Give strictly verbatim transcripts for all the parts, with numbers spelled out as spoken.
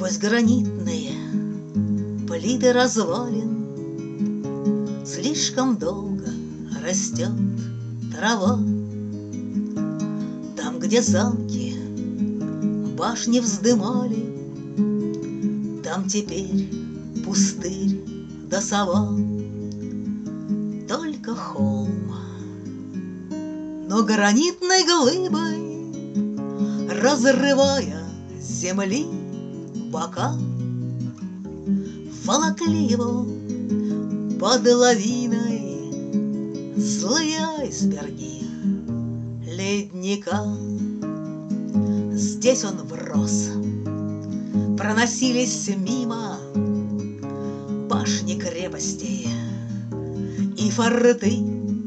Сквозь гранитные плиты развалин слишком долго растет трава. Там, где замки башни вздымали, там теперь пустырь да сова. Только холм, но гранитной глыбой, разрывая земли бока, волокли его под лавиной злые айсберги ледника. Здесь он врос, проносились мимо башни крепостей и форты.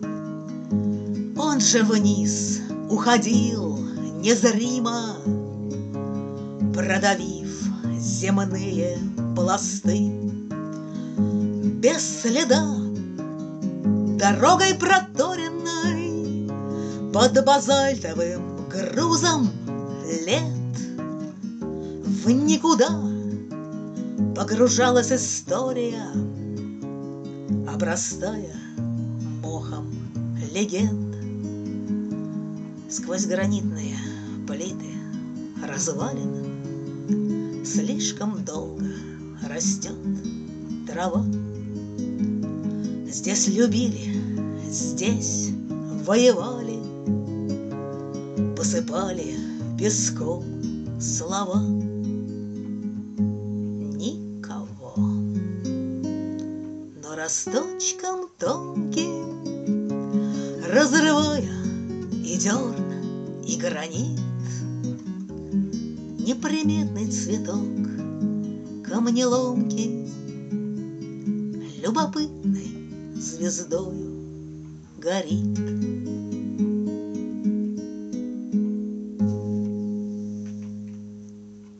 Он же вниз уходил незримо, продавив земные пласты. Без следа, дорогой проторенной, под базальтовым грузом лет, в никуда погружалась история, обрастая мохом легенд. Сквозь гранитные плиты развалин слишком долго растет трава. Здесь любили, здесь воевали, посыпали песком слова. Никого, но росточком тонким, разрывая и дерн, и гранит, неприметный цветок камнеломки любопытной звездою горит.